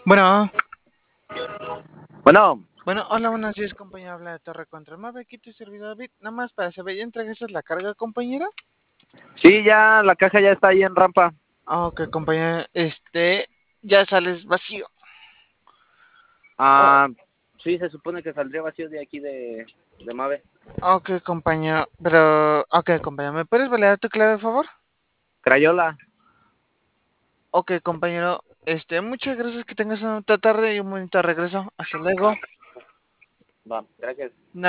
Bueno, Bueno, hola, buenos días, compañero. Habla de Torre contra Mave. Aquí tu servidor David. Nada más para saber, ¿ya entregaste la carga, compañero? sí, ya la caja ya está ahí en rampa. Ok, compañero. Ya sales vacío. Oh, Ah, sí, se supone que saldría vacío de aquí de Mave. ok, compañero. Ok, compañero. ¿Me puedes validar tu clave, por favor? Crayola. Ok, compañero. Muchas gracias. Que tengas una bonita tarde y un bonito regreso. Hasta luego. Va, gracias.